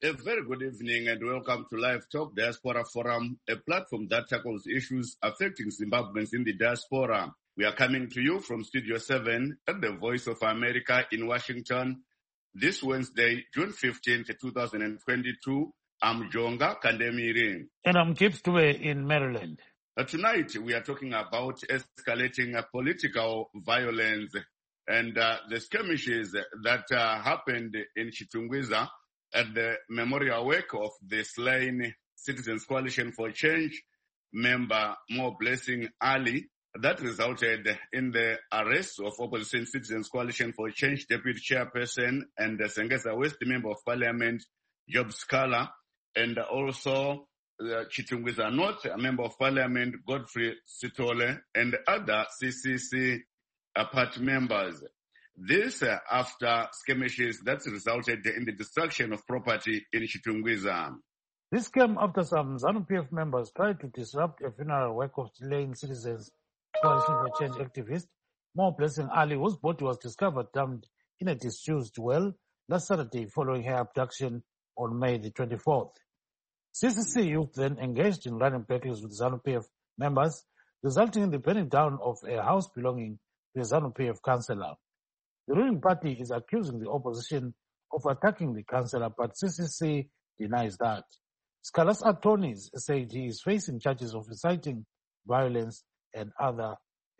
A very good evening and welcome to Live Talk Diaspora Forum, a platform that tackles issues affecting Zimbabweans in the diaspora. We are coming to you from Studio 7 at the Voice of America in Washington this Wednesday, June 15th, 2022. I'm Jonga Kandemiri. And I'm Gibbs Dube in Maryland. Tonight, we are talking about escalating political violence and the skirmishes that happened in Chitungwiza at the memorial wake of the slain Citizens Coalition for Change member More Blessing Ali. That resulted in the arrest of Opposition Citizens Coalition for Change Deputy Chairperson and the Sengesa West Member of Parliament, Job Scala, and also Chitungwiza North, a Member of Parliament, Godfrey Sitole, and other CCC party members. This after skirmishes that resulted in the destruction of property in Chitungwiza. This came after some ZANU-PF members tried to disrupt a funeral wake of slain Citizens Coalition for Change activist More Blessing Ali, whose body was discovered dumped in a disused well last Saturday following her abduction on May the 24th. CCC youth then engaged in running battles with ZANU-PF members, resulting in the burning down of a house belonging to a ZANU-PF councillor. The ruling party is accusing the opposition of attacking the councillor, but CCC denies that. Scala's attorneys said he is facing charges of inciting violence and other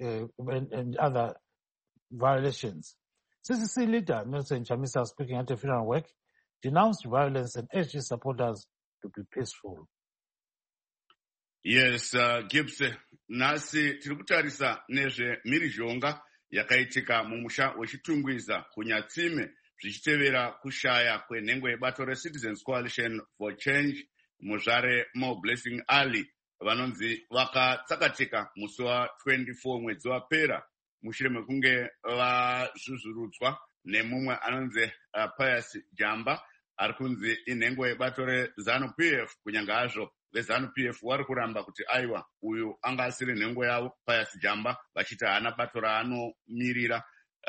violations. CCC leader Nelson Chamisa, speaking at a funeral wake, denounced violence and urged his supporters to be peaceful. Yes, Gibbs, nasi tirikutarisa nezve mhirizhonga yakaitika mumusha wechitungwiza kunyatsime zvichitevera kushaya kwenhengo yebato reCitizens Coalition for Change muzvare More Blessing Ali vanonzi vakatsakatika musi wa24 mwedzi wapera mushure mekunge vazvuzvurudzwa nemumwe anonzi Pius Jamba ari kunzi inhengo yebato reZANU-PF, kunyanga hazvo veZANU-PF vari kuramba kuti aiwa uyu anga asiri nhengo yavo Pius Jamba, vachiti haana bato raanomirira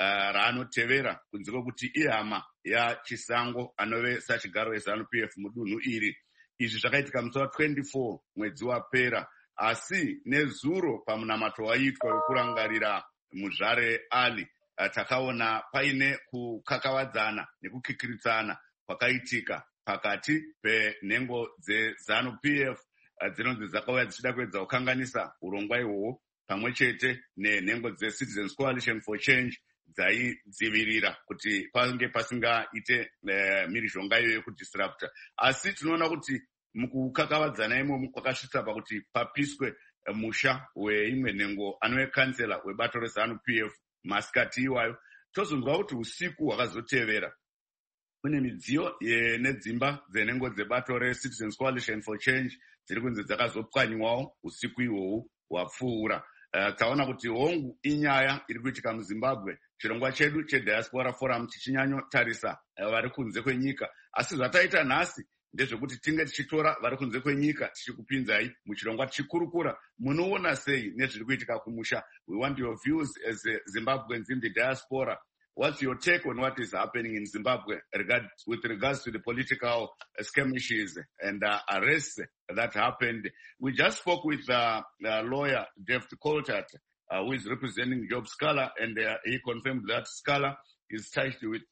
raanotevera kunze kwekuti ihama yaChisango anove sachigaro weZANU-PF mudunhu iri. Izvi zvakaitika musi wa24 mwedzi wapera, asi nezuro pamunamato waitwa wekurangarira muzvare Ali takaona paine kukakavadzana nekukikiritsana kwakaitika pakati penhengo dzeZANU-PF dzinonzi dzakauya dzichida kuedza kukanganisa urongwa ihwohwo pamwe chete nenhengo dzeCitizens Coalition for Change dzaidzivirira kuti pange pasingaite mhirizhonga iyoyo yekudisrupta. Asi tinoona kuti mukukakavadzana imomo kwakasvitsa pakuti papiswe musha weimwe nhengo anove kansela webato reZANU-PF masikati iwayo. Tozonzwa kuti usiku hwakazotevera kune midziyo nedzimba dzenhengo dzebato reCitizens Coalition for Change dziri kunzi dzakazopwanywawo usiku ihwohwo hwapfuura. Taona kuti hongu inyaya iri kuitika muZimbabwe. Chirongwa chedu cheDiaspora Forum chichinyanyotarisa vari kunze kwenyika, asi zvataita nhasi ndezvekuti tinge tichitora vari kunze kwenyika tichikupinzai muchirongwa tichikurukura munoona sei nezviri kuitika kumusha. We want your views as Zimbabweans in the diaspora. What's your take on what is happening in Zimbabwe with regards to the political skirmishes and arrests that happened? We just spoke with lawyer David Coltart, who is representing Job Scala, and he confirmed that Scala is charged with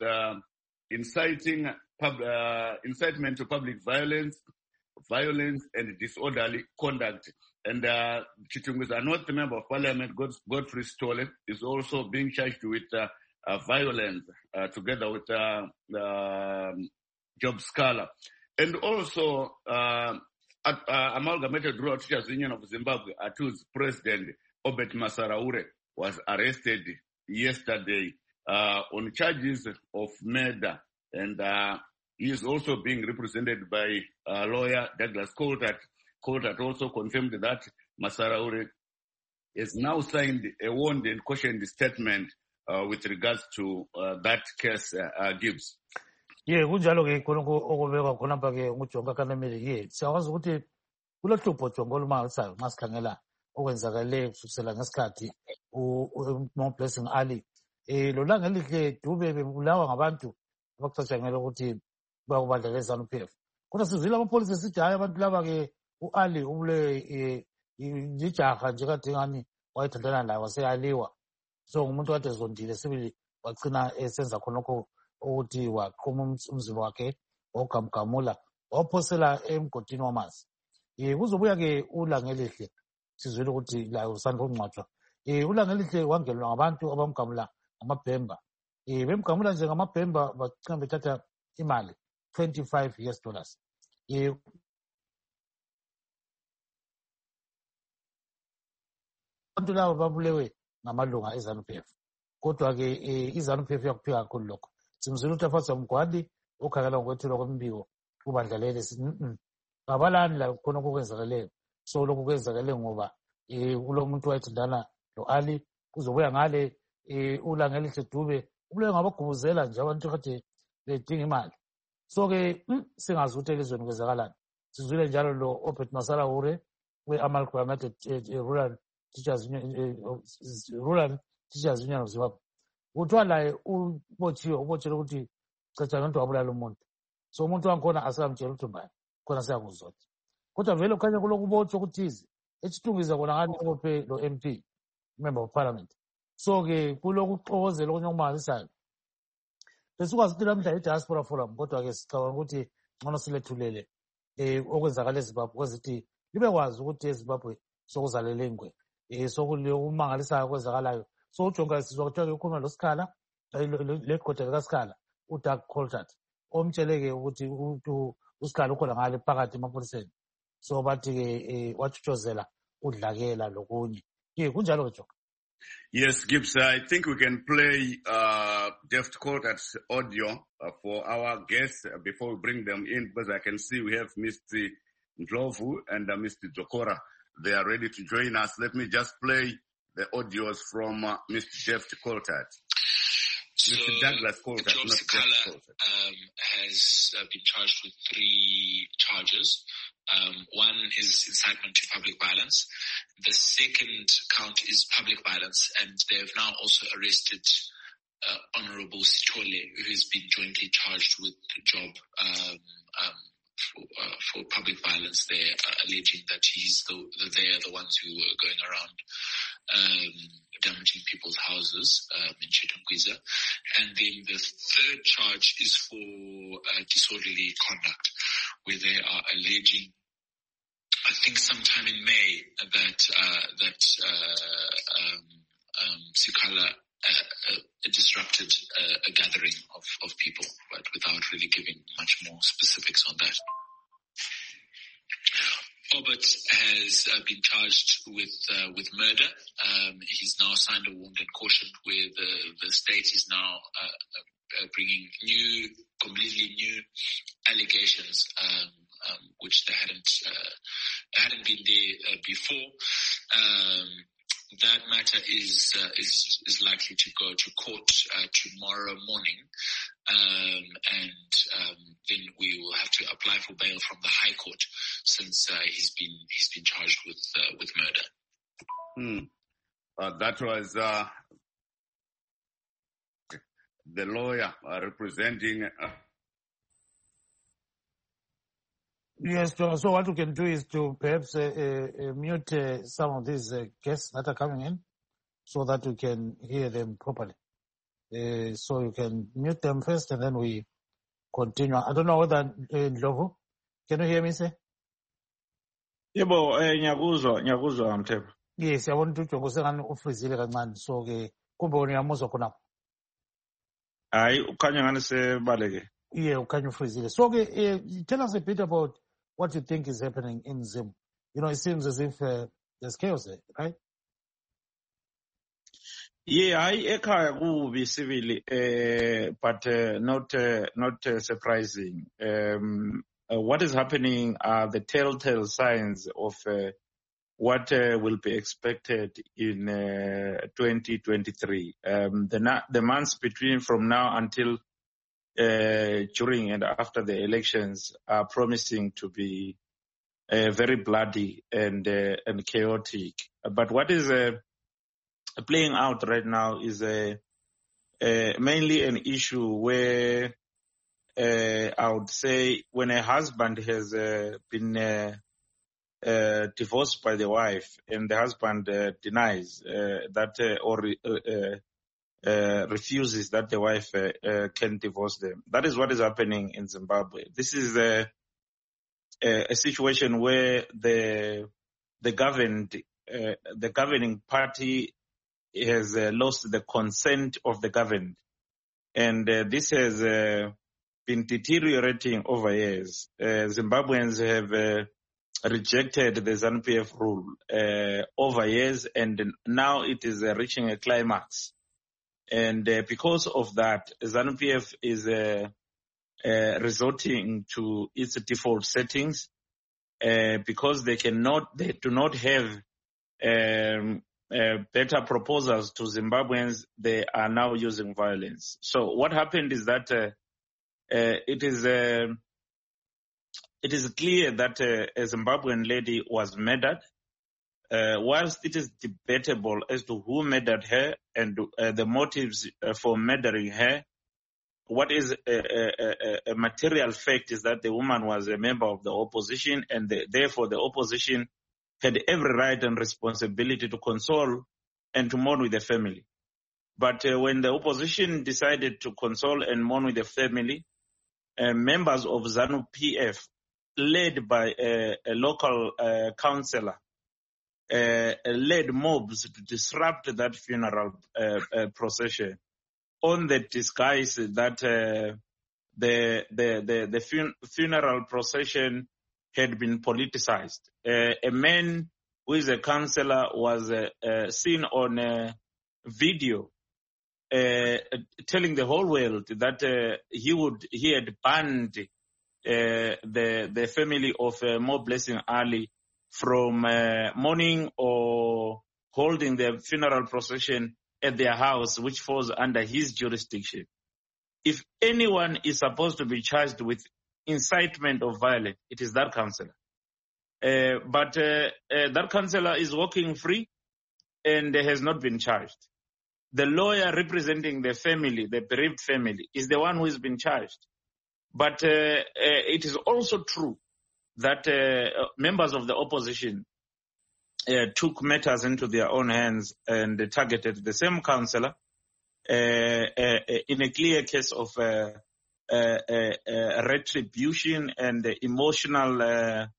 incitement to public violence and disorderly conduct. And Chitungwiza North Member of Parliament Godfrey Sitole is also being charged with violence together with Job Scala. And also Amalgamated Rural Teachers Union of Zimbabwe, ATU's president Obert Masaraure was arrested yesterday on charges of murder, and he is also being represented by lawyer Douglas Coltart. Coltart also confirmed that Masaraure has now signed a warned and cautioned statement with regards to that case, Gibbs. kunjalo ke khonoko okubekwa khonapha ke nguJonga Kandemiri ke siyakwazi ukuthi kulohlupho jongo olumangasayo nxa sikhangela okwenzakale kusukela ngesikhathi uMore Blessing Ali lolanga elihle Dube bebulawa ngabantu abakucatshangela ukuthi bakubandla leZANU-PF. kodwa sizwile amapholisa esithi hayi abantu laba-ke u-Ali ubule lijaha nje kade ngani wayethandana laye waseyaliwa, so ngumuntu kade ezondile sibili wagcina esenza khonokho ukuthi waqhuma umzimba wakhe wawugamgamula wawuphosela emgodini wamanzi. Kuzobuya-ke uLangelihle sizwile ukuthi laye usanda ukungcwatshwa. uLangelihle wangenelwa ngabantu abamgamula ngamabhemba. Bemgamula nje ngamabhemba bagcina bethatha imali $25. Abantu laba babulewe ngamalunga eZANU-PF, kodwa-ke iZANU-PF iyakuphika kakhulu lokho. Simzwile ukuthi aFaza Mgwadi okhangela ngokwethulwa kwembiko kubandla leli babalani la khona okwenzakeleyo. So lokhu kwenzakele ngoba kulo muntu wayethandana lo-Ali kuzobuya ngale uLangelihle Dube ubulewe ngabagubuzela nje abantu kade bedinga imali. So-ke singazi ukuthi elizweni kwenzakalani. Sizwile njalo lo Obed Masalahure we-Amalgamated Rural Teachers Union of Zimbabwe kuthiwa laye ubotshelwe ukuthi caca nento wabulala umuntu, so umuntu wangikhona asikamtshela ukuthi mbani khona siyakuzona, kodwa vele kukhanya kulokubotshwa okuthize eChitungwiza kona ngani obophe lo MP member of parliament. So-ke kulokuxokozela okunye okumangalisayo. Besikwazi ukuthi namhla i-diaspora forum, kodwa-ke sicabanga ukuthi ngcono silethulele okwenzakala eZimbabwe kwezithi libekwazi ukuthi eZimbabwe sokuzalele ingwe sokumangalisayo okwenzakalayo. So ujonga sizwa kuthiwa ukhuluma loSikhala legoda likaSikhala uDoug Coltart omtsheleke ukuthi uSikhala ukhona ngale phakathi emapholiseni, so bathi-ke watshutshozela udlakela lokunye. Kunjalo-ke Jonga. Yes, Gibbs, I think we can play Deft Coltart's audio for our guests before we bring them in, because I can see we have Mr. Ndlovu and Mr. Jokora. They are ready to join us. Let me just play the audios from Mr. Deft Coltart. So Mr. Douglas Coltart, Job Sikhala has been charged with 3 charges. One is incitement to public violence. The second count is public violence, and they have now also arrested Honorable Sithole, who has been jointly charged with Job for public violence. They're alleging that they are the ones who were going around damaging people's houses in Chitungwiza. And then the third charge is for disorderly conduct, where they are alleging, I think sometime in May, that Sikhala disrupted a gathering of people, but without really giving much more specifics on that. Obert has been charged with murder. He's now signed a wound and caution, where the state is now bringing completely new allegations, which they hadn't been there before. That matter is likely to go to court tomorrow morning, and then we will have to apply for bail from the High Court, since he's been charged with murder. That was the lawyer representing. Yes, John. So what we can do is to perhaps mute some of these guests that are coming in, so that we can hear them properly. So you can mute them first, and then we continue. I don't know whether Ndlovu, can you hear me, sir? Yebo, ngiyakuzwa Mthembu. Yes, I want to ufrizile kancane, so ke kumbe uyamuzwa khona. Hayi ukhanya ngani sebaleke. Yeah, ukhanya ufrizile. So tell us a bit about what you think is happening in Zim. It seems as if there's chaos there, right? Yeah, hayi ekhaya kubi sibili, but not surprising. What is happening are the telltale signs of what will be expected in 2023. The months from now until during and after the elections are promising to be very bloody and chaotic. But what is playing out right now is mainly an issue where I would say when a husband has been divorced by the wife and the husband denies that or refuses that the wife can divorce them. That is what is happening in Zimbabwe. This is a situation where the governing party has lost the consent of the governed, and this has been deteriorating over years. Zimbabweans have rejected the ZANU-PF rule over years, and now it is reaching a climax. And because of that, ZANU-PF is resorting to its default settings because they do not have better proposals to Zimbabweans. They are now using violence. So what happened is that it is clear that a Zimbabwean lady was murdered. Whilst it is debatable as to who murdered her and the motives for murdering her, what is a material fact is that the woman was a member of the opposition, and therefore the opposition had every right and responsibility to console and to mourn with the family. But when the opposition decided to console and mourn with the family, members of ZANU-PF, led by a local councillor, led mobs to disrupt that funeral procession on the disguise that the funeral procession had been politicized. A man who is a councillor was seen on a video telling the whole world that he had banned the family of Mo Blessing Ali from mourning or holding the funeral procession at their house, which falls under his jurisdiction. If anyone is supposed to be charged with incitement of violence, it is that councillor. But that councillor is walking free and has not been charged. The lawyer representing the family, the bereaved family, is the one who has been charged. But it is also true that members of the opposition took matters into their own hands and targeted the same councillor in a clear case of retribution and emotional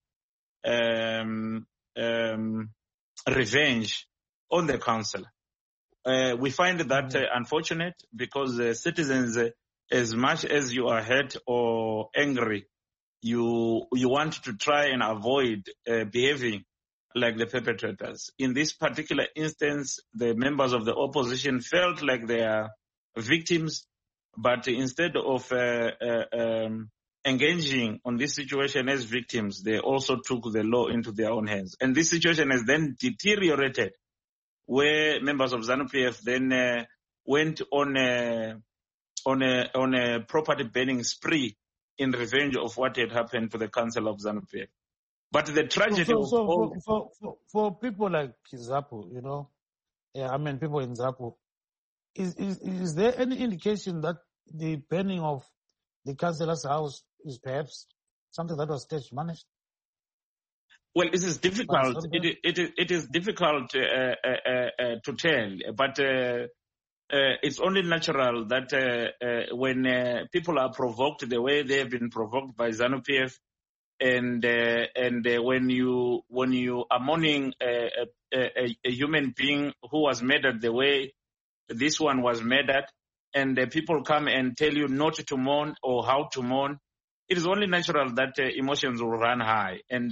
revenge on the councillor. We find that unfortunate because citizens, as much as you are hurt or angry, you want to try and avoid behaving like the perpetrators. In this particular instance, the members of the opposition felt like they are victims, but instead of engaging on this situation as victims, they also took the law into their own hands. And this situation has then deteriorated, where members of ZANU-PF then went on a property burning spree in revenge of what had happened to the council of ZANU-PF. But the tragedy for people like ZAPU, people in ZAPU, is there any indication that the burning of the councillor's house is perhaps something that was stage managed? Well, this is difficult. It is difficult to tell, but it's only natural that when people are provoked the way they have been provoked by ZANU-PF, and when you are mourning a human being who was murdered the way this one was murdered, and people come and tell you not to mourn or how to mourn, it is only natural that emotions will run high, and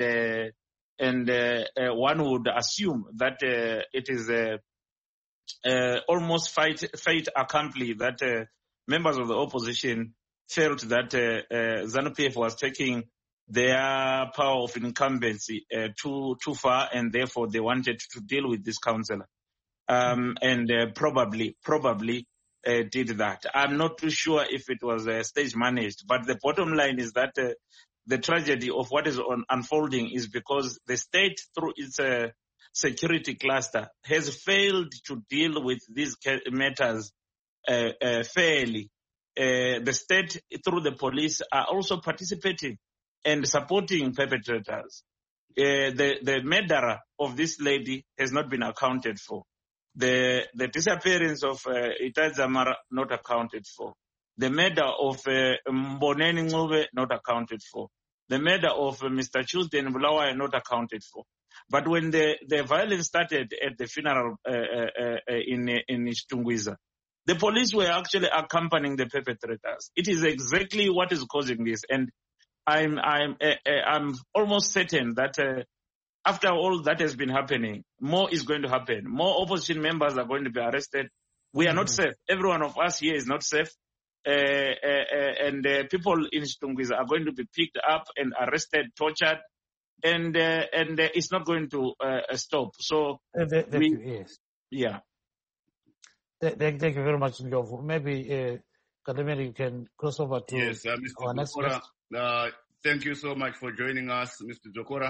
one would assume that it is almost fate accompli that members of the opposition felt that ZANU-PF was taking their power of incumbency too far, and therefore they wanted to deal with this councillor, and probably did that. I'm not too sure if it was stage managed, but the bottom line is that the tragedy of what is unfolding is because the state, through its security cluster, has failed to deal with these matters fairly. the state through the police are also participating and supporting perpetrators. The murder of this lady has not been accounted for. The disappearance of Itai Dzamara not accounted for. The murder of Mboneni Ncube not accounted for. The murder of Mr. Tuesday and Bulawayo not accounted for. But when the violence started at the funeral in Chitungwiza, the police were actually accompanying the perpetrators. It is exactly what is causing this, and I'm almost certain that after all that has been happening, more is going to happen. More opposition members are going to be arrested. We are not safe. Every one of us here is not safe. And people in Chitungwiza are going to be picked up and arrested, tortured, and it's not going to stop. So, yes. Yeah. Thank you very much, Ndlovu. Maybe, Kademere, you can cross over to Yes, Mr. our next Dzokora, guest. thank you so much for joining us, Mr. Dzokora.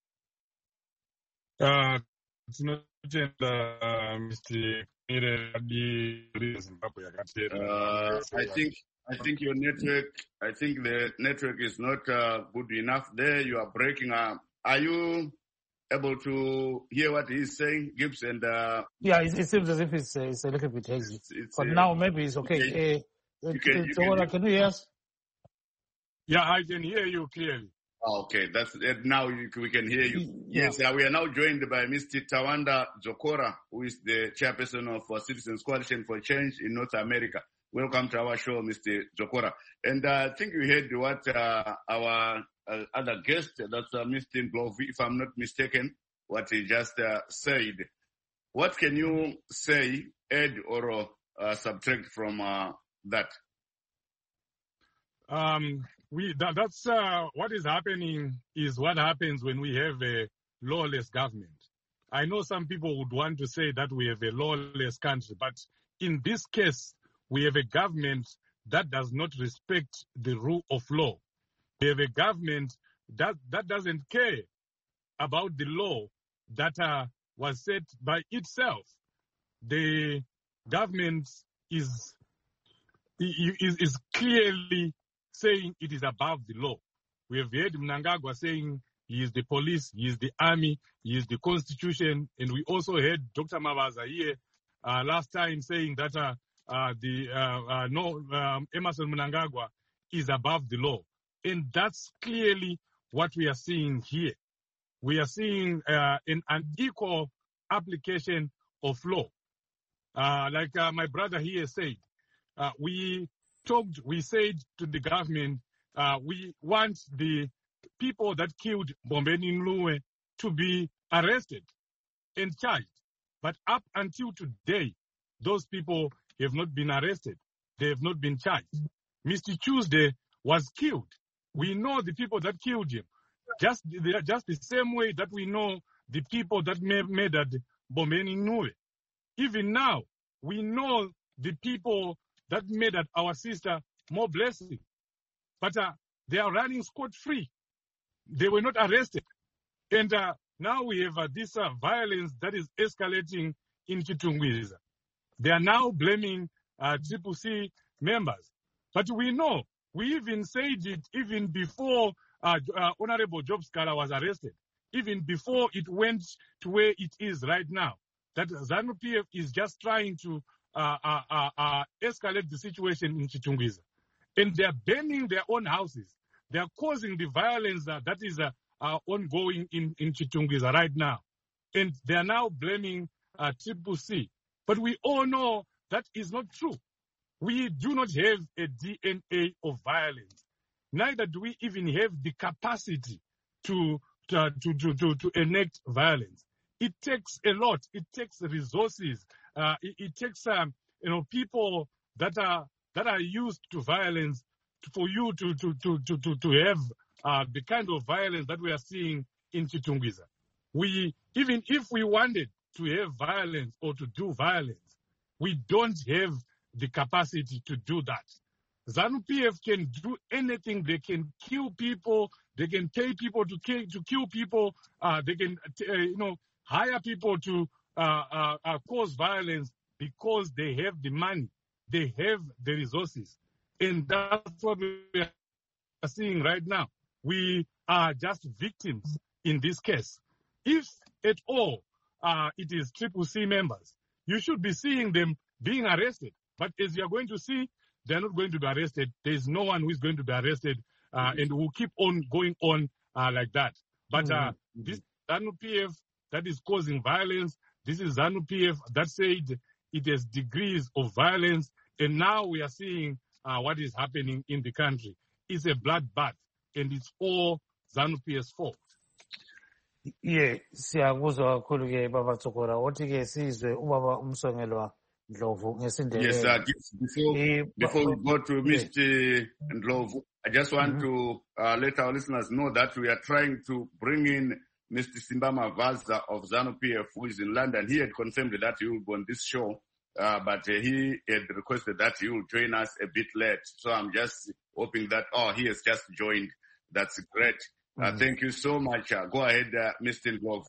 I think your network. I think the network is not good enough. There, you are breaking up. Are you able to hear what he's saying, Gibbs? And Yeah, it seems as if it's a little bit hazy. For now, maybe it's okay. Dzokora, can you hear us? Yeah, I can hear you clearly. Okay, that's it. Now we can hear you. Yes, we are now joined by Mr. Tawanda Dzokora, who is the chairperson of Citizens Coalition for Change in North America. Welcome to our show, Mr. Dzokora. And I think you heard what our other guest, that's Mr. Ndlovu, if I'm not mistaken, what he just said. What can you say, add or subtract from that? That's what is happening is what happens when we have a lawless government. I know some people would want to say that we have a lawless country, but in this case, we have a government that does not respect the rule of law. We have a government that doesn't care about the law that was set by itself. The government is clearly saying it is above the law. We have heard Mnangagwa saying he is the police, he is the army, he is the constitution, and we also heard Dr. Mabaza here last time saying that Emmerson Mnangagwa is above the law. And that's clearly what we are seeing here. We are seeing an unequal application of law. Like my brother here said, we said to the government, we want the people that killed Mboneni Ncube to be arrested and charged. But up until today, those people have not been arrested. They have not been charged. Mr. Tuesday was killed. We know the people that killed him. Just the same way that we know the people that murdered Mboneni Ncube. Even now, we know the people that murdered our sister, More Blessing. But they are running scot-free. They were not arrested. And now we have this violence that is escalating in Chitungwiza. They are now blaming CCC members. But we know, we even said it even before Honorable Job Scala was arrested, even before it went to where it is right now, that ZANU-PF is just trying to escalate the situation in Chitungwiza. And they are burning their own houses. They are causing the violence that is ongoing in Chitungwiza right now. And they are now blaming CCC. But we all know that is not true. We do not have a DNA of violence. Neither do we even have the capacity to enact violence. It takes a lot. It takes resources. It takes people that are used to violence for you to have the kind of violence that we are seeing in Chitungwiza. Even if we wanted to have violence or to do violence, we don't have the capacity to do that. ZANU-PF can do anything. They can kill people. They can pay people to kill people. They can hire people to cause violence because they have the money. They have the resources. And that's what we are seeing right now. We are just victims in this case. If at all it is CCC members, you should be seeing them being arrested. But as you are going to see, they're not going to be arrested. There's no one who is going to be arrested, and will keep on going on like that. But this ZANU-PF that is causing violence, this is ZANU-PF that said it has degrees of violence, and now we are seeing what is happening in the country. It's a bloodbath, and it's all ZANU-PF's fault. Yeah, siyakuzwa kakhulu ke baba Tsokora. Othi ke sizwe ubaba uMsongelwa Ndlovu ngesindebele. Yes, before we go to Mr. Ndlovu, I just want to let our listeners know that we are trying to bring in Mr. Simbama Vaza of ZANU-PF, who is in London. He had confirmed that he will be on this show, but he had requested that he will join us a bit late. So I'm just hoping that, he has just joined. That's great. Thank you so much. Go ahead, Mr. Ndlovu.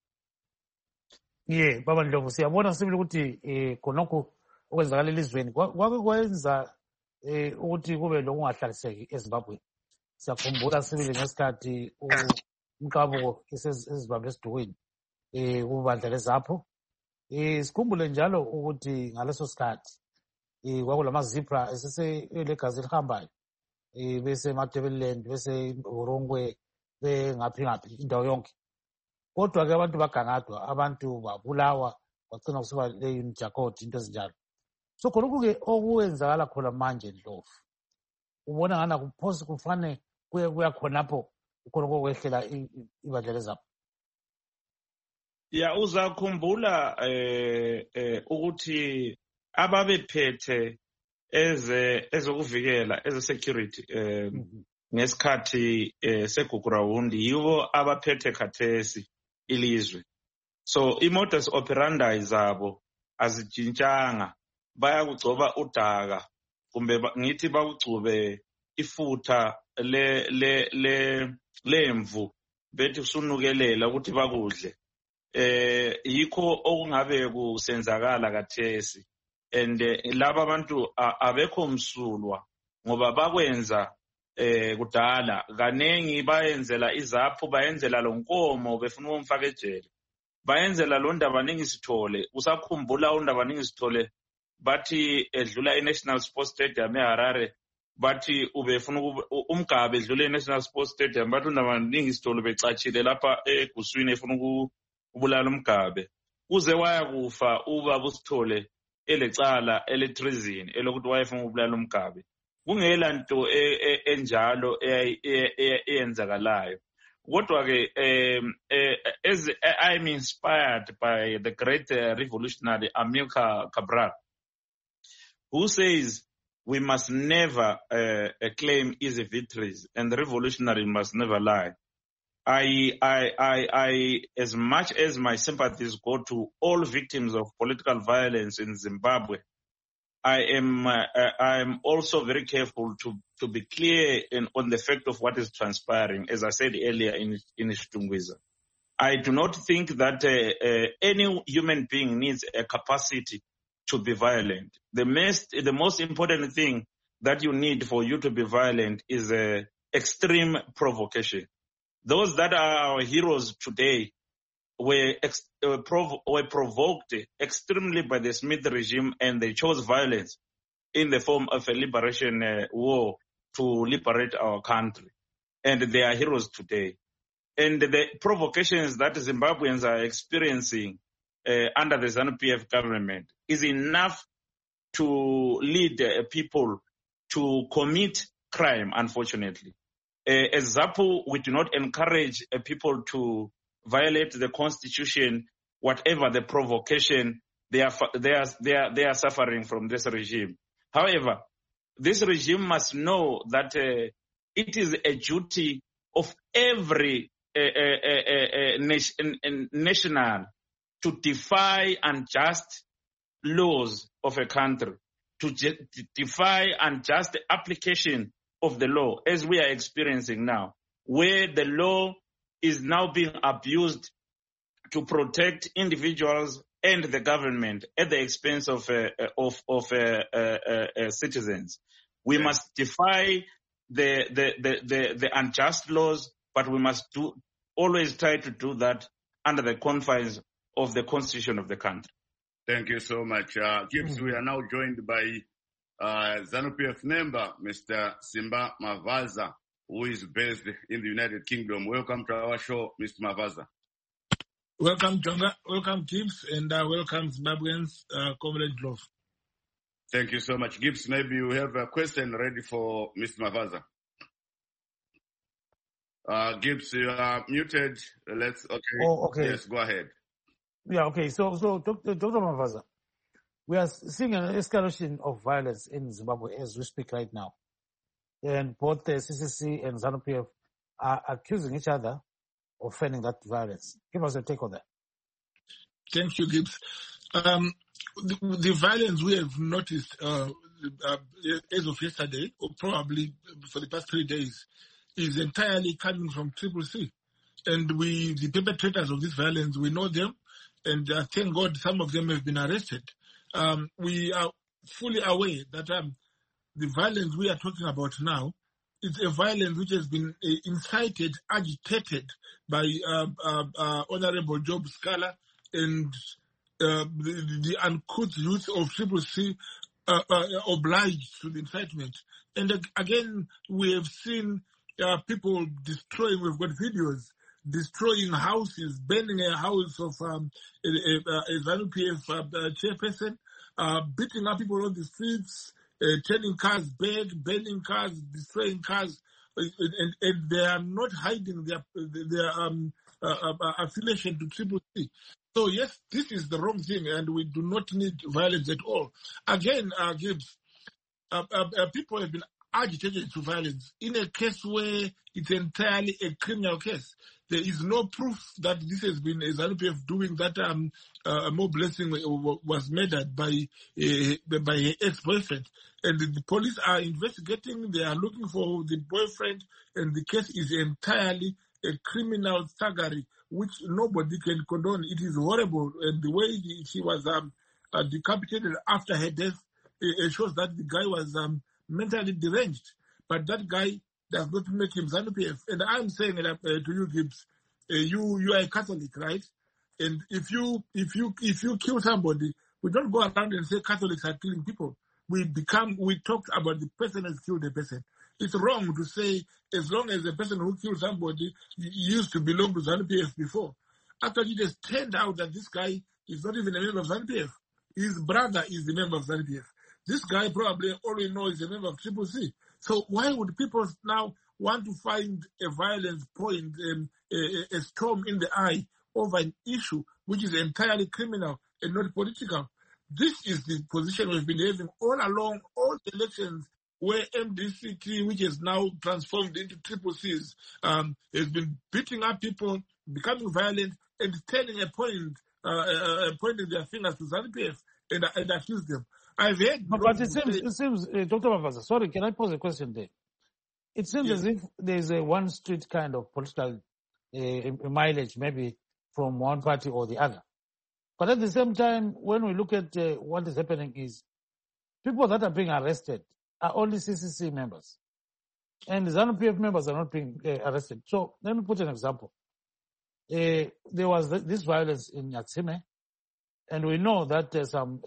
Yeah, baba Ndlovu, siyabona sibili ukuthi khonokho okwenzakala elizweni kwake kwenza ukuthi kube lokungahlaliseki eZimbabwe. Siyakhumbula sibili ngesikhathi umqabuko esezibambe esidukwini kubandla lezapho. Sikhumbule njalo ukuthi ngaleso sikhathi kwakulamazipra eseselegazi elihambayo bese Matabeleland bese Urongwe ngaphi indawo yonke. Kodwa ke abantu bagangadwa, abantu babulawa, kwagcina kusiba le-Jacob into ezinjalo. So khonokho ke okwenzakala khona manje Ndlovu, ubona ngana kuphosi kufane kuya khonapho khonokho kwehlela ibandla lezapho. Ya uzakhumbula ukuthi ababephethe ezokuvikela security ngesikhathi segugurawundi yibo abaphethe khathesi ilizwe. So i-modus operandi zabo azijintshanga, bayakugcoba udaka kumbe ngithi bakugcobe ifutha lemvu bethi usunukelela ukuthi bakudle. Yikho okungabe kusenzakala kathesi, and laba abantu abekho msulwa ngoba bakwenza kudala kanengi, bayenzela izaphu, bayenzela lonkomo befuna ukumfaka ejele, bayenzela lo Ndabaningi Sithole. Usakhumbula uNdabaningi Sithole bathi edlula e-National Sports Stadium eHarare, bathi ubefuna umgabe edlula e-National Sports Stadium, bathi uNdabaningi Sithole becatshile lapha eguswini efuna ubulala umgabe, kuze waya kufa ubaba uSithole elecala eletreason elokuthi wayefuna ukubulala umgabe. Kungela nto enjalo eyenzakalayo. Kodwa ke as I'm inspired by the great revolutionary Amilcar Cabral, who says we must never claim easy victories and the revolutionary must never lie. I as much as my sympathies go to all victims of political violence in Zimbabwe, I am also very careful to be clear on the fact of what is transpiring, as I said earlier in Shtungwiza. I do not think that any human being needs a capacity to be violent. The most important thing that you need for you to be violent is extreme provocation. Those that are our heroes today were provoked extremely by the Smith regime, and they chose violence in the form of a liberation war to liberate our country. And they are heroes today. And the provocations that Zimbabweans are experiencing under the ZANU-PF government is enough to lead people to commit crime, unfortunately. As ZAPU, we do not encourage people to violate the constitution, whatever the provocation they are suffering from this regime. However, this regime must know that it is a duty of every national to defy unjust laws of a country, to defy unjust application of the law, as we are experiencing now, where the law is now being abused to protect individuals and the government at the expense of citizens. We must defy the unjust laws, but we must always try to do that under the confines of the constitution of the country. Thank you so much. Gibbs, we are now joined by ZANU-PF member, Mr. Simba Mavaza, who is based in the United Kingdom. Welcome to our show, Mr. Mavaza. Welcome, Jonga. Welcome, Gibbs, and welcome, Zimbabweans, Comrade Glove. Thank you so much. Gibbs, maybe you have a question ready for Mr. Mavaza. Gibbs, you are muted. Okay. Oh, okay. Yes, go ahead. Yeah, okay. So Dr. Mavaza, we are seeing an escalation of violence in Zimbabwe as we speak right now. And both the CCC and ZANU-PF are accusing each other of fanning that violence. Give us a take on that. Thank you, Gibbs. The violence we have noticed as of yesterday, or probably for the past 3 days, is entirely coming from CCC. And the perpetrators of this violence, we know them, and thank God some of them have been arrested. We are fully aware that the violence we are talking about now is a violence which has been incited, agitated by Honorable Job Scala and the uncouth youth of CCC obliged to the incitement. And again, we have seen people destroying, we've got videos, destroying houses, burning a house of a ZANU-PF chairperson, beating up people on the streets, turning cars bad, burning cars, destroying cars, and they are not hiding their affiliation to CCC. So yes, this is the wrong thing, and we do not need violence at all. Again, Gibbs, people have been agitated to violence in a case where it's entirely a criminal case. There is no proof that this has been a ZANU-PF doing that. More blessing was murdered by her ex-boyfriend, and the police are investigating. They are looking for the boyfriend, and the case is entirely a criminal thuggery, which nobody can condone. It is horrible, and the way she was decapitated after her death, it shows that the guy was mentally deranged. But that guy does not make him ZANU-PF. And I'm saying to you, Gibbs, you are a Catholic, right? And if you kill somebody, we don't go around and say Catholics are killing people. We talked about the person has killed the person. It's wrong to say as long as the person who killed somebody used to belong to ZANU-PF before. Actually, it has turned out that this guy is not even a member of ZANU-PF. His brother is the member of ZANU-PF. This guy probably already knows he's a member of CCC. So why would people now want to find a violence point, a storm in the eye over an issue which is entirely criminal and not political? This is the position we've been having all along, all the elections where MDCT, which is now transformed into CCCs, has been beating up people, becoming violent, and turning pointing their fingers to ZANU-PF and accuse them. I've heard, but it seems, Dr. Mavaza, sorry, can I pose a question there? It seems as if there's a one street kind of political mileage, maybe from one party or the other. But at the same time, when we look at what is happening is people that are being arrested are only CCC members. And the ZANU-PF members are not being arrested. So let me put an example. There was this violence in Nyatsime, and we know that some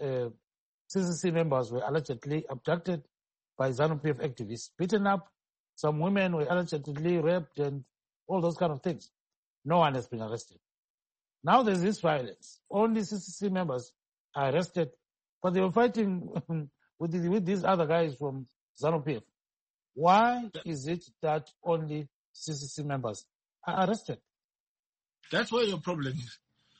CCC members were allegedly abducted by ZANU-PF activists, beaten up. Some women were allegedly raped and all those kind of things. No one has been arrested. Now there's this violence. Only CCC members are arrested, but they were fighting with these other guys from ZANU-PF. Why is it that only CCC members are arrested? That's where your problem is.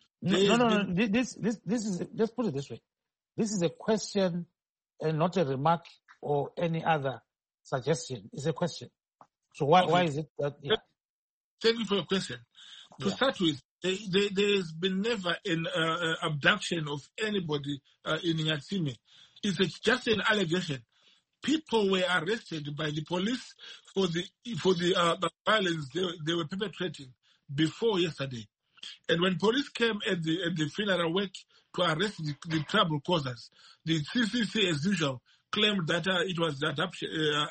No. This is, let's put it this way. This is a question and not a remark or any other suggestion. It's a question. So why is it that? Yeah. Thank you for your question. To start with, there has been never an abduction of anybody in Nyatsime. It's just an allegation. People were arrested by the police for the violence they were perpetrating before yesterday. And when police came at the funeral wake to arrest the trouble causers, the CCC, as usual, claimed that it was the adoption,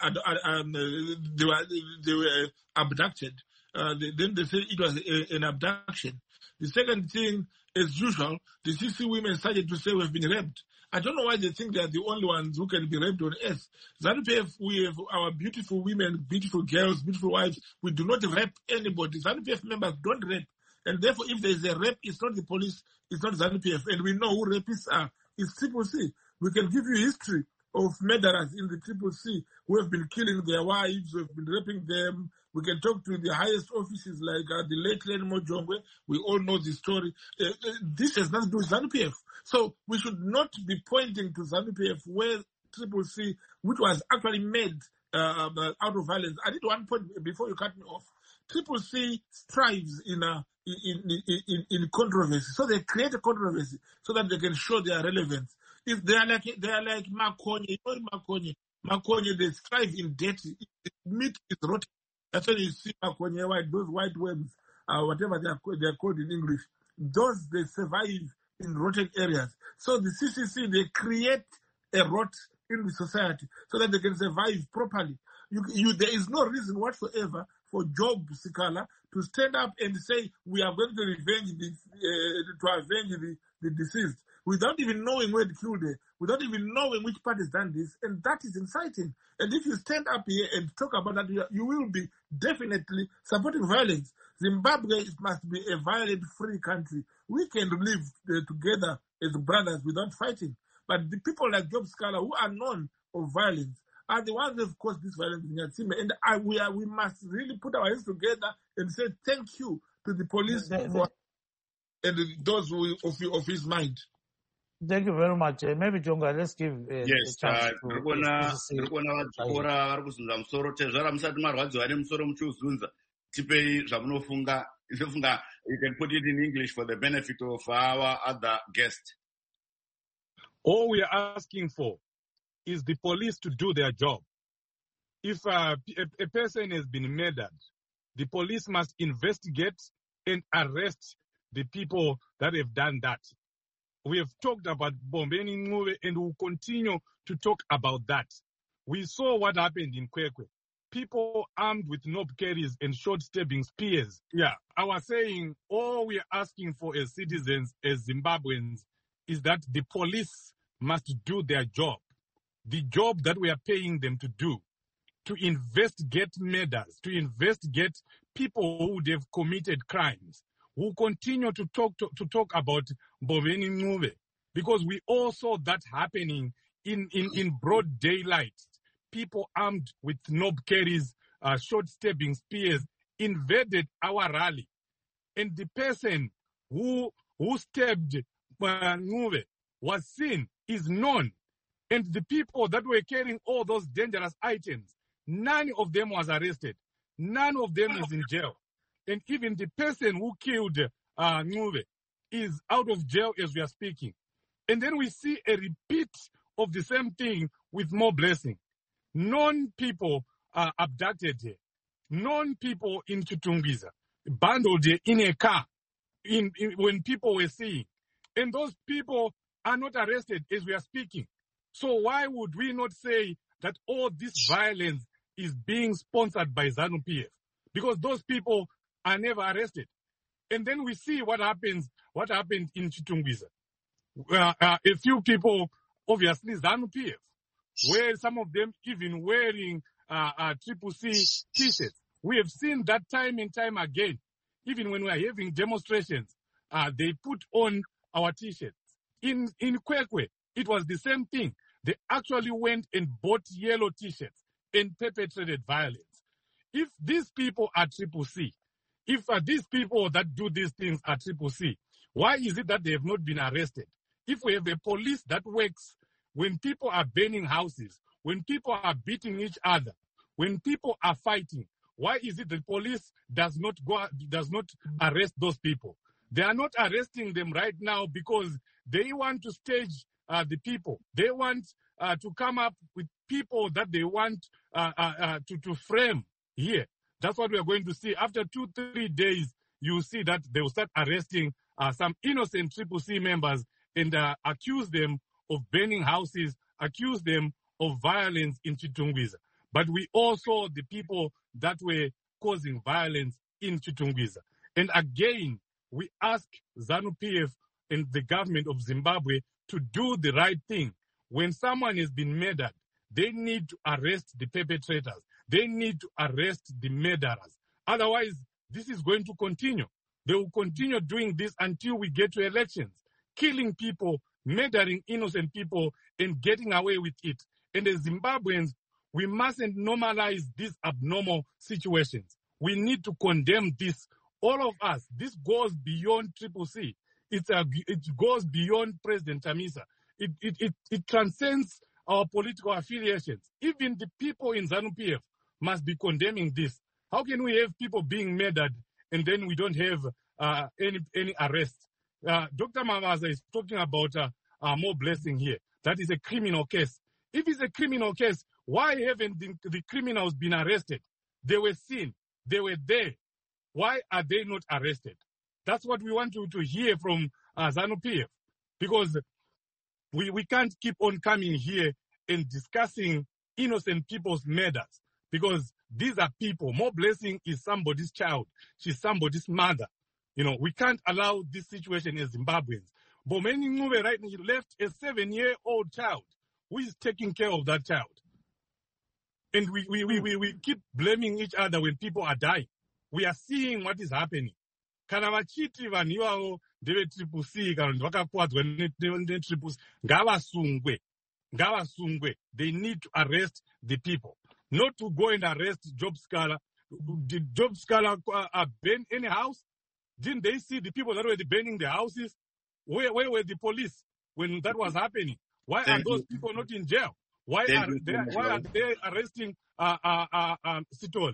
they were abducted. Then they said it was an abduction. The second thing, as usual, the CC women started to say we've been raped. I don't know why they think they are the only ones who can be raped on earth. ZANU-PF, we have our beautiful women, beautiful girls, beautiful wives. We do not rape anybody. ZANU-PF members don't rape. And therefore, if there is a rape, it's not the police, it's not ZANU-PF. And we know who rapists are. It's CCC. We can give you history of murderers in the CCC who have been killing their wives, who have been raping them. We can talk to the highest offices like the late Len Mojongwe. We all know the story. This has nothing to do with ZANU-PF. So we should not be pointing to ZANU-PF where CCC, which was actually made out of violence. I did one point before you cut me off. CCC strives in controversy. So they create a controversy so that they can show their relevance. If they are like Makonye, you know Makonye, they strive in dirty. Meat is rotten. That's when you see Makonye, those white worms, whatever they are called in English. Those, they survive in rotten areas. So the CCC, they create a rot in the society so that they can survive properly. There is no reason whatsoever for Job Sikala to stand up and say, we are going to avenge the deceased, without even knowing where the killed her, without even knowing which part has done this, and that is inciting. And if you stand up here and talk about that, you will be definitely supporting violence. Zimbabwe must be a violent-free country. We can live together as brothers without fighting. But the people like Job Sikala, who are known of violence, are the ones who have caused this violence in Nyatsime. And we must really put our hands together and say thank you to the police and those of his mind. Thank you very much. Maybe Jonga, let's give yes, ndikuona vachikora vari kuzunza musoro tezvara musati marwadziwa nemusoro muchiuzunza tipei zvamunofunga. Ndofunga you can put it in English for the benefit of our other guest. All we are asking for is the police to do their job. If a person has been murdered, the police must investigate and arrest the people that have done that. We have talked about Bombeni Ncube and we will continue to talk about that. We saw what happened in Kwekwe. People armed with knob carries and short-stabbing spears. Yeah, I was saying all we are asking for as citizens, as Zimbabweans, is that the police must do their job. The job that we are paying them to do, to investigate murders, to investigate people who would have committed crimes. We'll continue to talk about Bombeni Ncube because we all saw that happening in broad daylight. People armed with knob carries, short-stabbing spears invaded our rally. And the person who stabbed Ncube was seen, is known. And the people that were carrying all those dangerous items, none of them was arrested. None of them is in jail. And even the person who killed Ncube is out of jail as we are speaking. And then we see a repeat of the same thing with more blessing. Known people are abducted here. Known people in Chitungwiza, bundled in a car when people were seeing. And those people are not arrested as we are speaking. So why would we not say that all this violence is being sponsored by ZANU-PF? Because those people are never arrested. And then we see what happened in Chitungwiza. A few people, obviously ZANU-PF, where some of them even wearing CCC t-shirts. We have seen that time and time again. Even when we are having demonstrations, they put on our t-shirts. In Kwekwe, it was the same thing. They actually went and bought yellow t-shirts and perpetrated violence. If these people are CCC, if these people that do these things are CCC, why is it that they have not been arrested? If we have a police that works when people are burning houses, when people are beating each other, when people are fighting, why is it the police does not arrest those people? They are not arresting them right now because they want to stage the people. They want to come up with people that they want to frame here. That's what we are going to see. After 2-3 days, you see that they will start arresting some innocent CCC members and accuse them of burning houses, accuse them of violence in Chitungwiza, but we also the people that were causing violence in Chitungwiza. And again, we ask ZANU-PF and the government of Zimbabwe to do the right thing. When someone has been murdered, they need to arrest the perpetrators. They need to arrest the murderers. Otherwise, this is going to continue. They will continue doing this until we get to elections, killing people, murdering innocent people, and getting away with it. And as Zimbabweans, we mustn't normalize these abnormal situations. We need to condemn this. All of us, this goes beyond CCC. It goes beyond President Chamisa. It transcends our political affiliations. Even the people in ZANU-PF must be condemning this. How can we have people being murdered and then we don't have any arrests? Dr. Mabaza is talking about more blessing here. That is a criminal case. If it's a criminal case, why haven't the criminals been arrested? They were seen. They were there. Why are they not arrested? That's what we want to hear from ZANU-PF. Because we can't keep on coming here and discussing innocent people's murders. Because these are people. More Blessing is somebody's child. She's somebody's mother. You know, we can't allow this situation as Zimbabweans. But Bomeni Ngube right now left a 7-year-old child. Who is taking care of that child? And we keep blaming each other when people are dying. We are seeing what is happening. Kana vachiti vanhu ivavo ndeve triple C kana kuti vakakuwadzwa netriple C ngavasungwe. They need to arrest the people, not to go and arrest Job Scala. Did Job Scala burn any house? Didn't they see the people that were burning the houses? Where were the police when that was happening? Why are those people not in jail? Why are they arresting Sithole?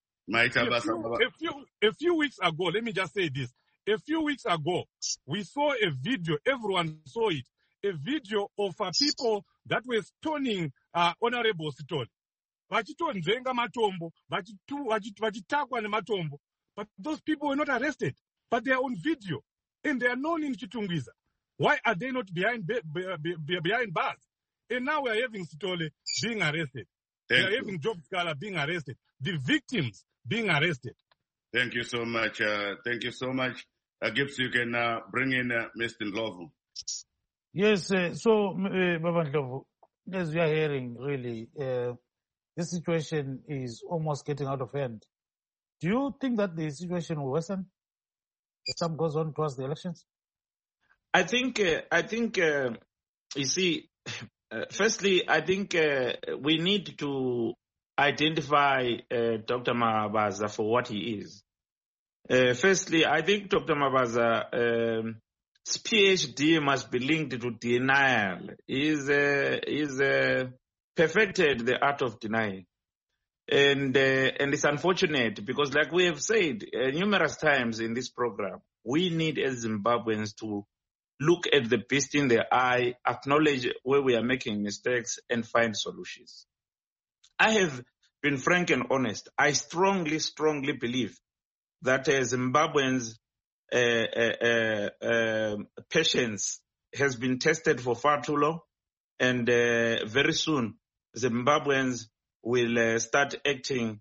A few weeks ago, let me just say this. A few weeks ago, we saw a video, everyone saw it, a video of people that were stoning Honorable Sithole. Vachitonzvenga matombo, vachitakwa nematombo. But those people were not arrested. But they are on video. And they are known in Chitungwiza. Why are they not behind bars? And now we are having Sithole being arrested. We are having Job Scala being arrested. The victims being arrested. Thank you so much. Thank you so much. Gibbs, you can bring in Mr. Ndlovu. Yes, so Baba Ndlovu, as we are hearing, really, this situation is almost getting out of hand. Do you think that the situation will worsen as time goes on towards the elections? I think you see, firstly, I think we need to identify Dr. Mabaza for what he is. Firstly, I think Dr. Mabaza's PhD must be linked to denial. He's perfected the art of denying. And it's unfortunate because, like we have said numerous times in this program, we need as Zimbabweans to look at the beast in the eye, acknowledge where we are making mistakes, and find solutions. I have been frank and honest. I strongly believe that Zimbabweans' patience has been tested for far too long, and very soon Zimbabweans will start acting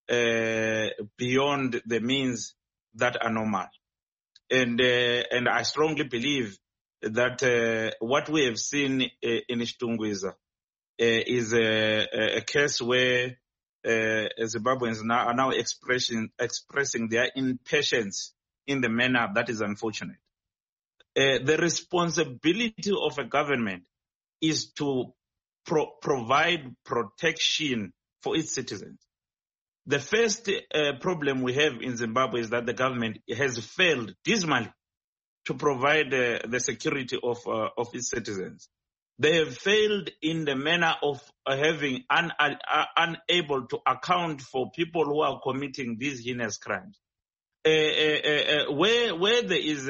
beyond the means that are normal. And I strongly believe that what we have seen in Chitungwiza is a case where Zimbabweans are now expressing their impatience in the manner that is unfortunate. The responsibility of a government is to provide protection for its citizens. The first problem we have in Zimbabwe is that the government has failed dismally to provide the security of its citizens. They have failed in the manner of having unable to account for people who are committing these heinous crimes. Where there is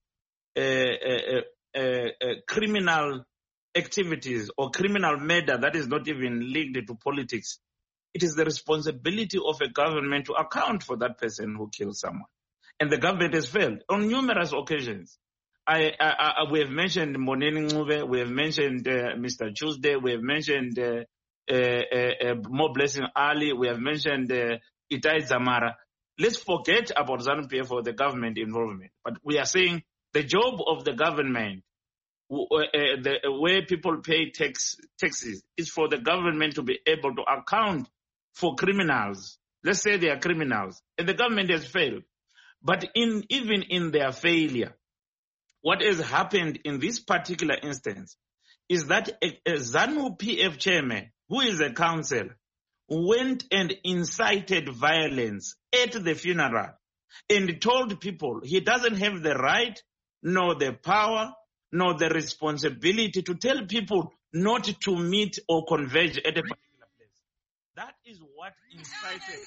criminal activities or criminal murder that is not even linked to politics, it is the responsibility of a government to account for that person who killed someone. And the government has failed on numerous occasions. we have mentioned Moneni Ncube, we have mentioned Mr. Tuesday, we have mentioned More Blessing Ali, we have mentioned Itai Zamara. Let's forget about ZANU-PF for the government involvement. But we are saying the job of the government, the way people pay taxes, is for the government to be able to account for criminals. Let's say they are criminals, and the government has failed. But even in their failure, what has happened in this particular instance is that a ZANU-PF chairman, who is a councillor, went and incited violence at the funeral and told people he doesn't have the right, nor the power, nor the responsibility to tell people not to meet or converge at a particular place. That is what incited.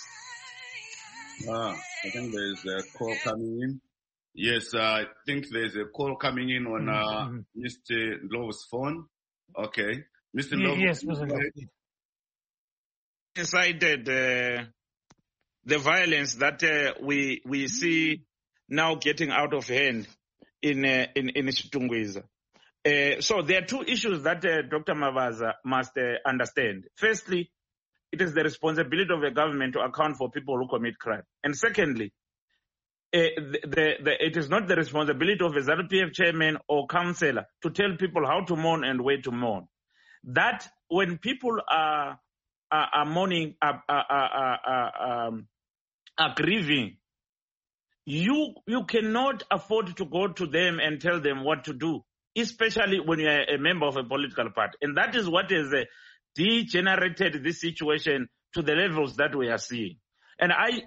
I think there's a call coming in. Yes, I think there's a call coming in on Mr. Lowe's phone. Okay. Mr. Lowe. Yes, Mr. Lowe. Incited the violence that we see now getting out of hand in Chitungwiza. So there are two issues that Dr. Mavaza must understand. Firstly, it is the responsibility of the government to account for people who commit crime. And secondly, it is not the responsibility of a ZANU-PF chairman or councillor to tell people how to mourn and where to mourn. That when people are mourning, are grieving, you cannot afford to go to them and tell them what to do, especially when you are a member of a political party. And that is what has degenerated this situation to the levels that we are seeing. And I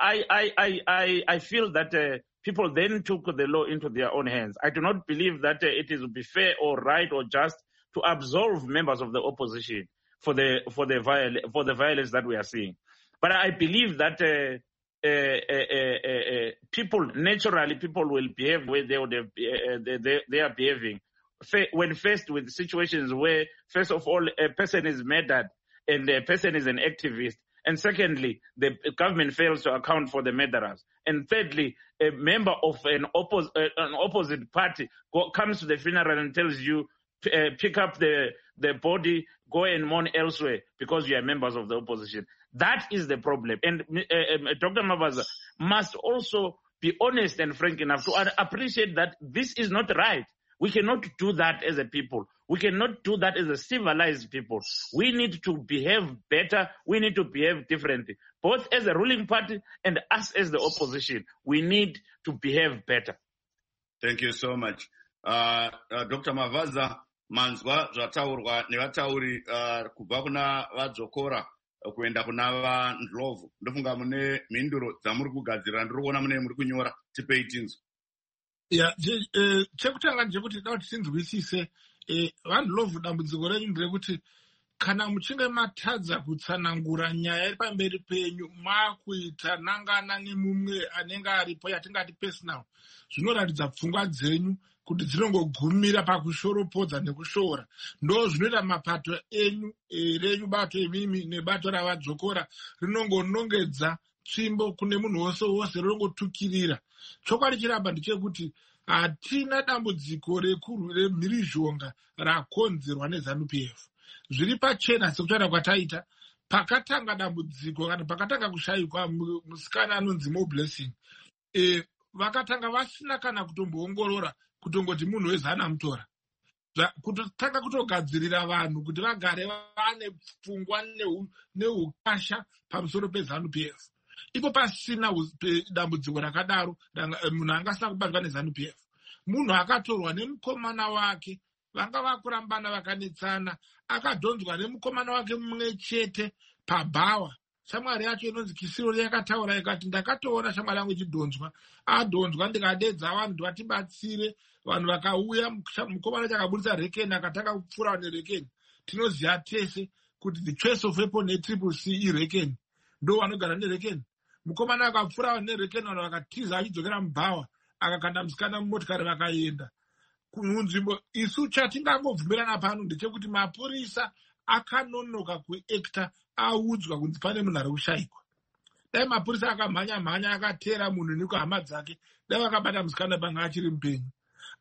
feel that people then took the law into their own hands. I do not believe that it would be fair or right or just to absolve members of the opposition for the violence that we are seeing. But I believe that people will behave where they are behaving when faced with situations where, first of all, a person is murdered and a person is an activist. And secondly, the government fails to account for the murderers. And thirdly, a member of an opposite party comes to the funeral and tells you, pick up the body, go and mourn elsewhere because you are members of the opposition. That is the problem. And Dr. Mavaza must also be honest and frank enough to appreciate that this is not right. We cannot do that as a people. We cannot do that as a civilized people. We need to behave better. We need to behave differently. Both as a ruling party and us as the opposition, we need to behave better. Thank you so much. Dr. Mavaza, manzwa zvataurwa nevatauri kubva kuna vadzokora kuenda kuna vaNdlovu. Ndofunga mune mhinduro dzamuri kugadzira, ndiri kuona mune muri kunyora, tipei tinzwa. Chekutanga ndechekuti da kuti tinzwisise vaNdlovu, dambudziko renyu nderekuti kana muchinge matadza kutsanangura nyaya iri pamberi penyu, makuita nangana nemumwe anenge aripo yatingati personal, zvinoratidza pfungwa dzenyu kuti dzinongogumira pakushoropodza nekushora. Ndo zvinoita mapato enyu, renyu bato emimi nebato ravadzokora rinongonongedza tsvimbo kune munhu wose wose, rinongotukirira. Chokwadi chiramba ndechekuti hatina dambudziko remhirizhonga rakonzerwa neZANU-PF. Zviri pachena sekutaura kwataita, pakatanga dambudziko kana pakatanga kushayikwa musikana anonzi More Blessing, vakatanga vasina kana kutomboongorora kutongoti munhu weZANU-amutora, kutotanga kutogadzirira vanhu kuti vagare vane pfungwa neukasha pamusoro peZANU-PF. Ipo pasina dambudziko rakadaro, munhu angasina kubatwa neZANU-PF. Munhu akatorwa nemukomana wake, vanga vakurambana vakanetsana, akadhonzwa nemukomana wake mumwe chete pabhawa. Shamwari yacho inonzi Kisirori yakataura ikati, ndakatoona shamwari yangu ichidhonzwa, adhonzwa ndikadedza vanhu vatibatsire. Vanhu vakauya, mukomana chakabudisa rekeni akatanga kupfuura nerekeni. Tinoziva tese kuti the choice of weapon yeTCC irekeni, ndo vanogara nerekeni. Mukomana akapfuura nerekeni, vanhu vakatiza achidzokera mubhawa, akakanda musikana mumotikari vakaenda. Kunzvimbo isu chatingangovhumirana pano ndechekuti mapurisa akanonoka kuekta audzwa kunzi pane munhu ari kushayikwa. Dai mapurisa akamhanya akatera munhu nekuhama dzake, dai vakabata musikana panga achiri mupenyu.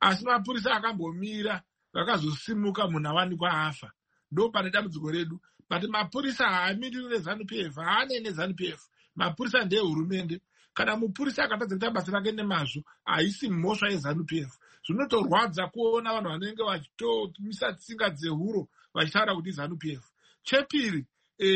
asi mapurisa akambomira vakazosimuka munhu awanikwa afa. Ndo pane dambudziko redu. But mapurisa haamiriri neZANU-PF, haane neZANU-PF. Mapurisa ndehurumende. Kana mupurisa akatadza kuita basa rake nemazvo, haisi mhosva yeZANU-PF. Zvinotorwadza kuona vanhu vanenge vachitomisa tsinga dzehuro vachitaura kuti ZANU-PF. Chepiri,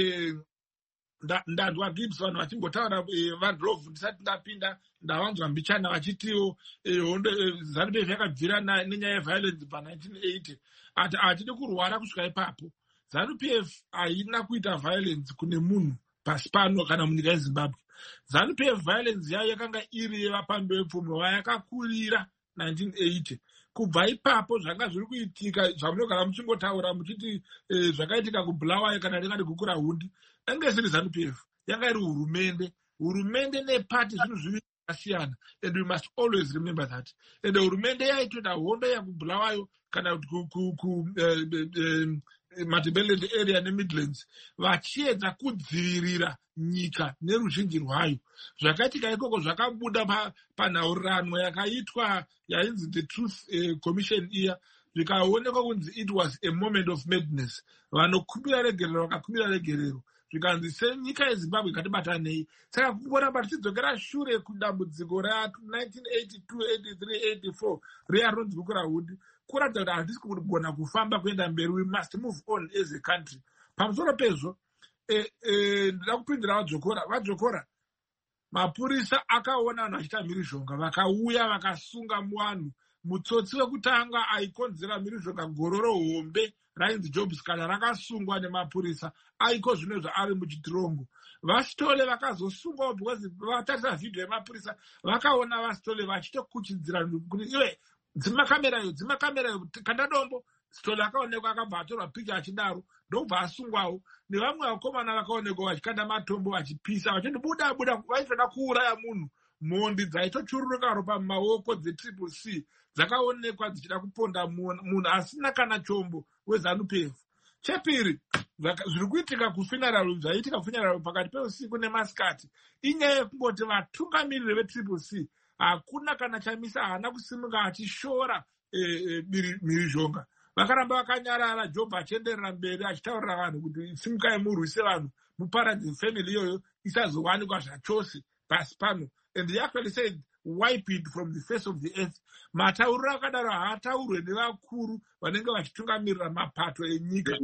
ndanzwa Gibbs vanhu vachimbotaura vaDrove ndisati ndapinda, ndavanzwa mbichana vachitiwo ZANU-PF yakabvira nenyaya yeviolence pa1980. Hatidi kurwara kusvika ipapo. ZANU-PF haina kuita violence kune munhu pasi pano kana munyika yeZimbabwe. ZANU-PF violence yayo yakanga iri yevapambi vepfumi vayakakurira 1980. Kubva ipapo zvanga zviri kuitika zvamunogara muchingotaura muchiti zvakaitika kuBulawayo kana ringati Gukura Hundi, yange isiri ZANU-PF, yanga iri hurumende. Hurumende nepati zvinhu zviviri zvakasiyana, and we must always remember that. And hurumende yaitoita hondo yakuBulawayo kana Matabeleland area neMidlands vachiedza kudzivirira nyika neruzhinji rwayo. Zvakaitika ikoko zvakabuda panhaurirano yakaitwa yainzi the Truth Commission iya, zvikaonekwa kunzi it was a moment of madness. Vanokumbira regerero vakakumbira regerero, zvikanzi senyika yeZimbabwe ngatibatanei. Saka kungoramba tichidzokera shure kudambudziko ra1982, 83, 84 riya rinonzi Gukura Hundi, kuratidza kuti hatisi kugona kufamba kuenda mberi. We must move on as a country. Pamusoro pezvo, ndida kupindira vadzokora. Mapurisa akaona vanhu vachiita mhirizhonga, vakauya vakasunga vanhu. Mutsotsi wekutanga aikonzera mhirizhonga gororo hombe rainzi Jobs kana rakasungwa nemapurisa, aiko zvino zvaari muchitirongo. Vasitole vakazosungwa because vatarisa vhidhiyo yemapurisa vakaona Vasitole vachitokuchidzira kuti iwe dzima kamera yo kanda dombo. Sitole akaonekwa akabva atorwa picha achidaro, ndobva asungwawo. Nevamwe vakomana vakaonekwa vachikanda matombo vachipisa vachiti buda vaitoda kuuraya munhu. Mhondi dzaitochururuka ropa mumaoko dzeCCC dzakaonekwa dzichida kuponda munhu asina kana chombo weZANU-PF. Chepiri, zviri kuitika kufuneral, zvaiitika kufuneral pakati peusiku nemasikati, inyaya yekungoti vatungamiriri veCCC hakuna kana chamisa, haana kusimuka achishora mhirizhonga. Vakaramba vakanyarara, Job achienderera mberi achitaurira vanhu kuti simukai murwise vanhu, muparadze family iyoyo isazowanikwa zvachose pasi pano. And he actually said, wipe it from the face of the earth. Matauriro akadaro haataurwe nevakuru vanenge vachitungamirira mapato enyika.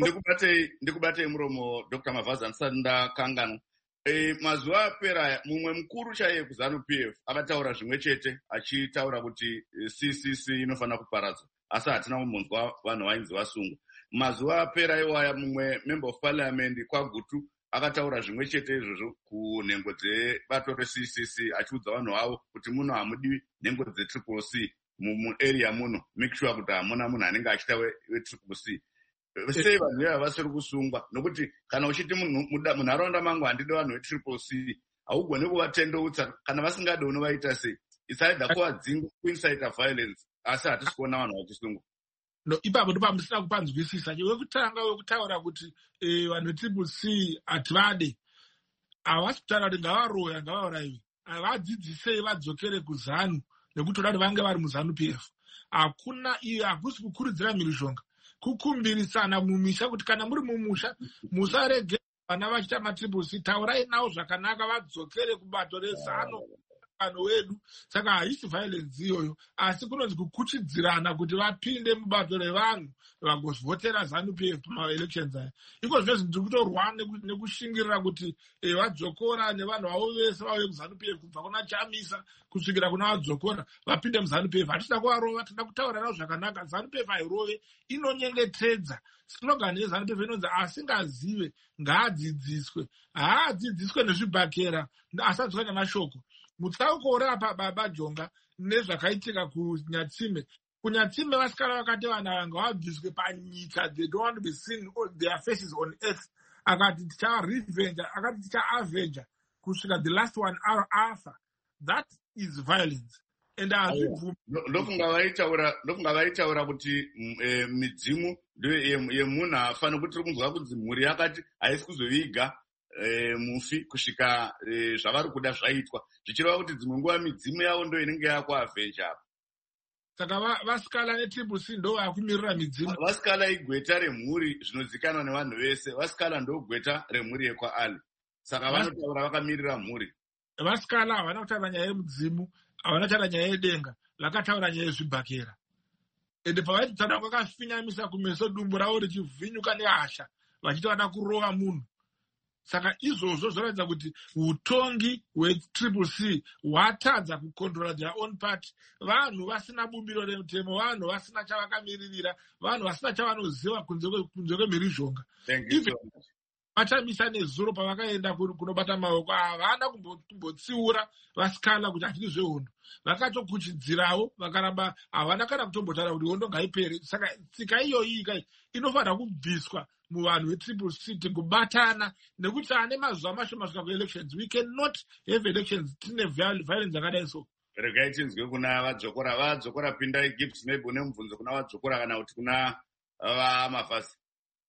Ndikubatei muromo Dr. Mavaza ndisati ndakanganwa. Mazuva apera mumwe mukuru chaiye kuZANU-PF akataura zvimwe chete, achitaura kuti CCC inofanira kuparadzwa, asi hatina kumbonzwa vanhu vainzi vasungwa. Mazuva apera iwaya mumwe member of parliament kwaGutu akataura zvimwe chete izvozvo kunhengo dzebato reCCC, achiudza vanhu vavo kuti muno hamudiwi nhengo dzeCCC muarea muno, make sure kuti hamuna munhu anenge achita weCCC. Sei vanhu ivava vasiri kusungwa? Nokuti kana uchiti munharaunda mangu handidi vanhu veCCC, haugoni kuvatendeutsa. Kana vasingadi unovaita sei? It's either kuvadzinga, kuincita violence, asi hatisi kuona vanhu vachisungwa. No, ipapo ndipo pamusina kupanzwisisa. Wekutanga wekutaura kuti vanhu veCCC hativade, havasi kutaura kuti ngavaurayiwe, vadzidzisei vadzokere kuZANU nekuti vodati vange vari muZANU-PF. Hakuna iyo, hakusi kukurudzira mhirizhonga, kukumbirisana mumisha kuti kana muri mumusha musarege vana vachita maCCC, taurai navo zvakanaka vadzokere kubato reZANU vanhu wedu. Saka haisi violence iyoyo, asi kunonzi kukuchidzirana kuti vapinde mubato revanhu vagozvotera ZANU-PF pamaelections aya. Iko zvino zvinhu kutorwa nekushingirira kuti vadzokora nevanhu vavo vese vauye kuZANU-PF kubva kuna Chamisa kusvikira kuna vadzokora vapinde muZANU-PF. Hatina kuvarova, tinoda kutaura navo zvakanaka. ZANU-PF hairove, inonyengetedza. Slogan yeZANU-PF inonzi asingazive ngaadzidziswe. Haadzidziswe nezvibhakera, asanzwa namashoko. Mutsauko urapa baba Jonga nezvakaitika kuNyatsime. KuNyatsime vasikana vakati vanhu vanga vabviswe panyika, they don't want to be seen their faces on earth. Akati ticha-revenge, akati ticha-avenger kusvika the last one afa. That is violence. And ndofunga vaitaura kuti midzimu yemunhu haafanira, kuti tiri kunzwa kunzi mhuri yakati haisi kuzoviga mufi kusvika zvavari kuda zvaitwa, zvichireva kuti dzimwe nguva midzimu yavo ndo inenge yakuavhenja apa. saka vasikala netriple C ndo vakumirira midzimu. Vasikala igweta remhuri zvinozikanwa nevanhu vese. Vasikala ndo gweta remhuri yekwaAli, saka vanotaura vakamirira mhuri. Vasikala havana kutaura nyaya yemudzimu, havana kutaura nyaya yedenga, vakataura nyaya yezvibhakera. Ende pavaiti tsanangwa vakafinyamisa kumeso dumbu ravo richivhinyuka nehasha vachiti vada kurova munhu. Saka izvozvo zvoratidza kuti utongi hwetriple C hwatadza kucontrola their own party. Vanhu vasina bumbiro remutemo, vanhu vasina chavakamiririra, vanhu vasina chavanoziva kunze kwemhirizhonga. Vatamisa nezuro pavakaenda kunobata maoko, havana kumbotsiura vasikala kuti hatidi zvehondo. Vakatokuchidzirawo vakaramba, havana kana kutombotaura kuti hondo ngaipere. Saka tsika iyoyi inofanira kubviswa muvanhu vetriple C kubatana, nekuti ane mazuva mashoma svika kuelections. We cannot have elections tine violence yakadai so. Regai tinzwe kuna vadzokora pindai Gibbs, maybe une mubvunzo kuna vadzokora kana kuti kuna Mafasi.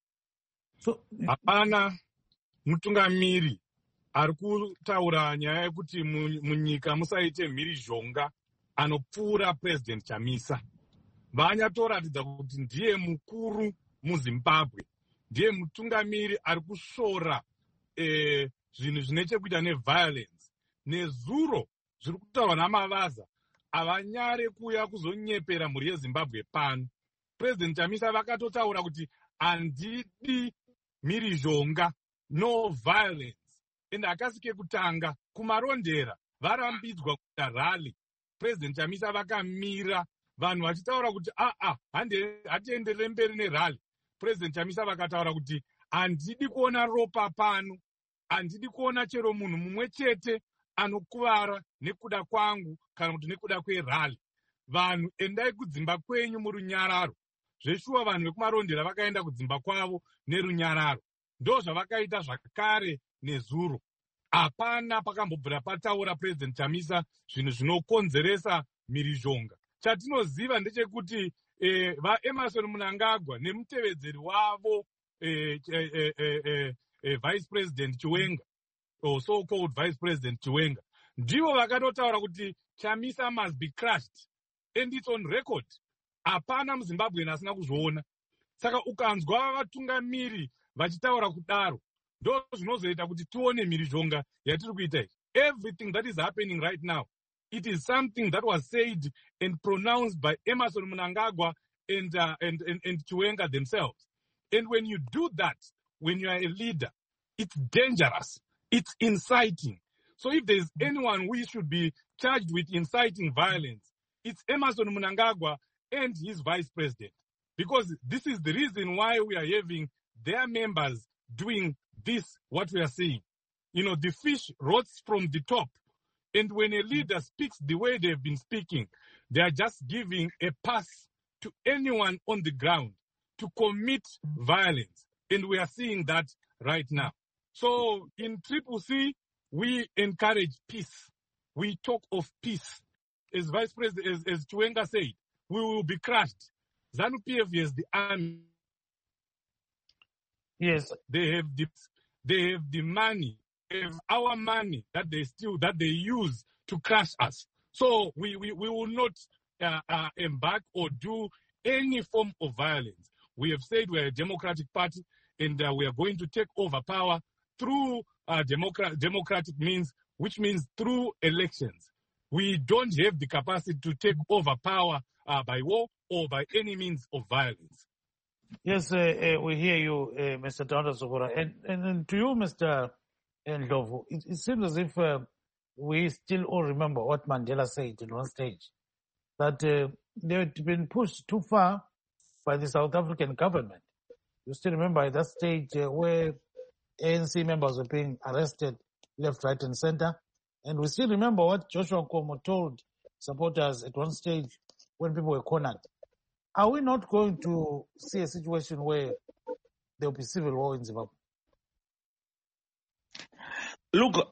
Hapana mutungamiri ari kutaura nyaya yekuti munyika musaite mhirizhonga anopfuura President Chamisa. Vanyatoratidza kuti ndiye mukuru muZimbabwe, ndiye mutungamiri ari kusvora zvinhu zvine chekuita neviolence nezuro zviri kutaurwa namavaza avanyare kuuya kuzonyepera mhuri yeZimbabwe pano. President Chamisa vakatotaura kuti handidi mhirizhonga, no violence. Ende akasike kutanga kumarondera varambidzwa kuita rally. President Chamisa vakamira, vanhu vachitaura kuti hatienderere mberi nerally. President Chamisa vakataura kuti handidi kuona ropa pano, handidi kuona chero munhu mumwe chete anokuvara nekuda kwangu kana kuti nekuda kwerally. Vanhu endai kudzimba kwenyu murunyararo. Zveshuwa vanhu vekumarondera vakaenda kudzimba kwavo nerunyararo. Ndo zvavakaita zvakare nezuro. Hapana pakambobvira pataura President Chamisa zvinhu zvinokonzeresa mhirizhonga. Chatinoziva ndechekuti vaEmerson Mnangagwa nemutevedzeri wavo Vice President Chiwenga, or so-called Vice President Chiwenga, ndivo vakatotaura kuti Chamisa must be crushed, and it's on record. Hapana muZimbabwe asina kuzviona. Saka ukanzwa vatungamiri vachitaura kudaro, ndo zvinozoita kuti tione mhirizhonga yatiri kuita iyi. Everything that is happening right now, it is something that was said and pronounced by Emerson Mnangagwa and Chiwenga themselves. And when you do that, when you are a leader, it's dangerous. It's inciting. So if there's anyone who should be charged with inciting violence, it's Emerson Mnangagwa and his vice president. Because this is the reason why we are having their members doing this, what we are saying. You know, the fish rots from the top. And when a leader speaks the way they've been speaking, they are just giving a pass to anyone on the ground to commit violence. And we are seeing that right now. So in Triple C, we encourage peace. We talk of peace. As Vice President, as Chiwenga said, we will be crushed. ZANU-PF is the army. Yes. They have the money, they have our money that they use to crush us. So we will not embark or do any form of violence. We have said we are a democratic party, and we are going to take over power through democratic means, which means through elections. We don't have the capacity to take over power by war or by any means of violence. Yes, we hear you, Mr. Tanda Sokora. And to you, Mr. Ndlovu, it seems as if we still all remember what Mandela said in one stage, that they had been pushed too far by the South African government. You still remember at that stage where ANC members were being arrested left, right, and center. And we still remember what Joshua Nkomo told supporters at one stage when people were cornered. Are we not going to see a situation where there will be civil war in Zimbabwe? Look,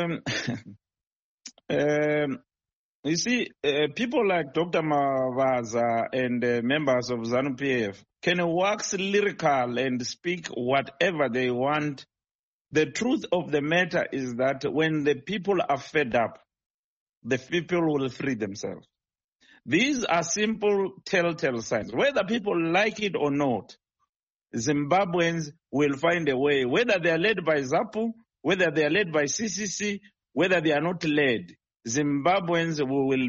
you see, people like Dr. Mavaza and members of ZANU-PF can wax lyrical and speak whatever they want. The truth of the matter is that when the people are fed up, the people will free themselves. These are simple telltale signs. Whether people like it or not, Zimbabweans will find a way, whether they are led by ZAPU, whether they are led by CCC, whether they are not led. Zimbabweans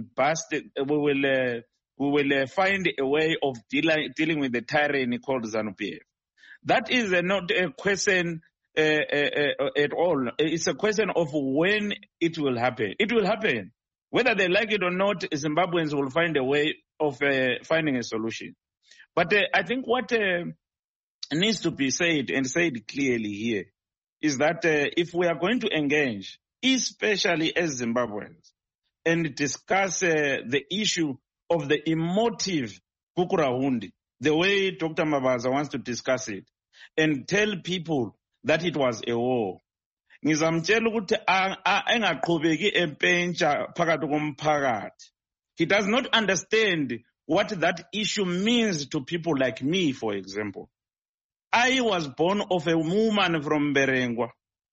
will find a way of dealing with the tyranny called ZANU-PF. That is not a question at all. It's a question of when it will happen. It will happen. Whether they like it or not, Zimbabweans will find a way of finding a solution. But I think what needs to be said, and said clearly here, is that if we are going to engage, especially as Zimbabweans, and discuss the issue of the emotive Gukurahundi, the way Dr. Mavaza wants to discuss it, and tell people that it was a war, ngizamtshela ukuthi engaqhubeki empentsha phakathi komphakathi. He does not understand what that issue means to people like me, for example. I was born of a woman from Berengwa.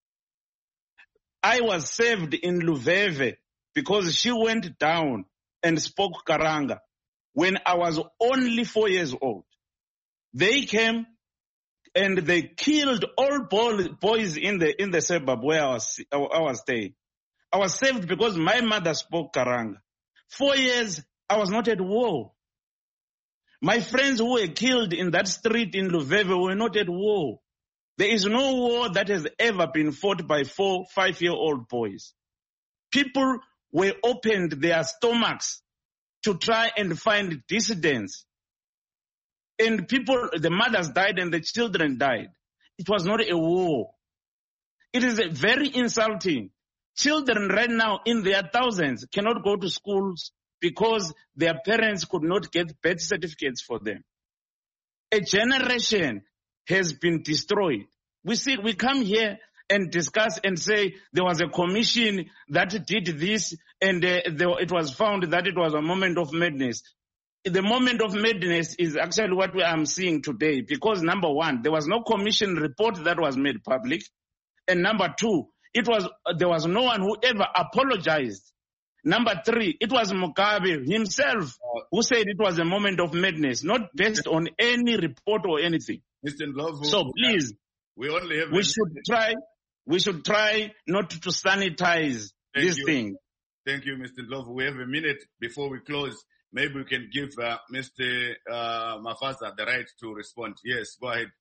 I was saved in Luveve because she went down and spoke Karanga when I was only 4 years old. They came and they killed all boys in the suburb where I was staying. I was saved because my mother spoke Karanga. 4 years, I was not at war. My friends who were killed in that street in Luveve were not at war. There is no war that has ever been fought by 4, 5-year-old boys. People were opened their stomachs to try and find dissidents. And people, the mothers died and the children died. It was not a war. It is very insulting. Children right now in their thousands cannot go to schools because their parents could not get birth certificates for them. A generation has been destroyed. We come here and discuss and say there was a commission that did this and it was found that it was a moment of madness. The moment of madness is actually what I'm seeing today because number one, there was no commission report that was made public. And number two, there was no one who ever apologized. Number three, it was Mugabe himself who said it was a moment of madness, not based on any report or anything. Mr. Ndlovu, so please, we should try not to sanitize this thing. Thank you, Mr. Ndlovu. We have a minute before we close. Maybe we can give Mr. Mavaza the right to respond. Yes, go ahead.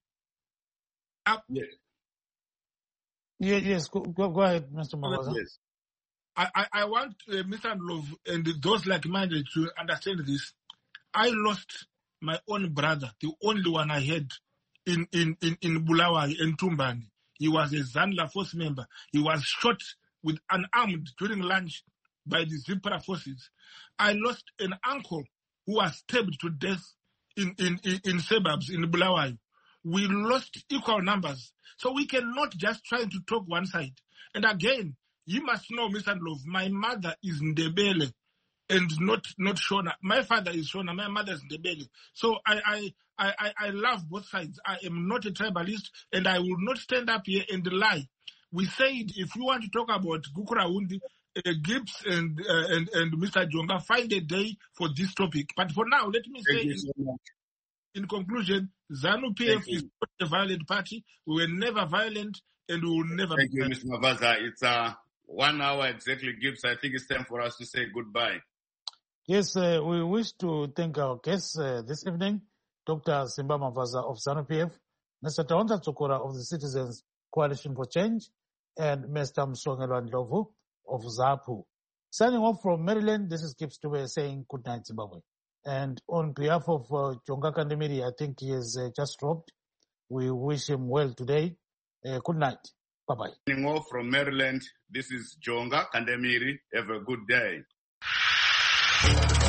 Yes, go ahead, Mr. Mavaza. Yes. I want Mr. Ndlovu and those like-minded to understand this. I lost my own brother, the only one I had in Bulawayo, in Tumbani. He was a Zanla force member. He was shot with unarmed during lunch by the Zipra forces. I lost an uncle who was stabbed to death in suburbs in Bulawayo. We lost equal numbers. So we cannot just try to talk one side. And again, you must know, Mr. Ndlovu, my mother is Ndebele and not Shona. My father is Shona, my mother is Ndebele. So I love both sides. I am not a tribalist and I will not stand up here and lie. We said if you want to talk about Gukurahundi, Gibbs and Mr. Jonga, find a day for this topic. But for now, let me say in conclusion, ZANU-PF is not a violent party. We were never violent and we will never be violent. Thank you, Mr. Mavaza. It's 1 hour exactly, Gibbs. I think it's time for us to say goodbye. Yes, we wish to thank our guests this evening, Dr. Simba Mavaza of ZANU-PF, Mr. Taonta Tsokora of the Citizens Coalition for Change, and Mr. Msongelwa Ndlovu of ZAPU. Signing off from Maryland, this is Gibbs Dube saying good night, Zimbabwe. And on behalf of Jonga Kandemiri, I think he has just dropped. We wish him well today. Good night. Bye-bye. Signing off from Maryland, this is Jonga Kandemiri. Have a good day.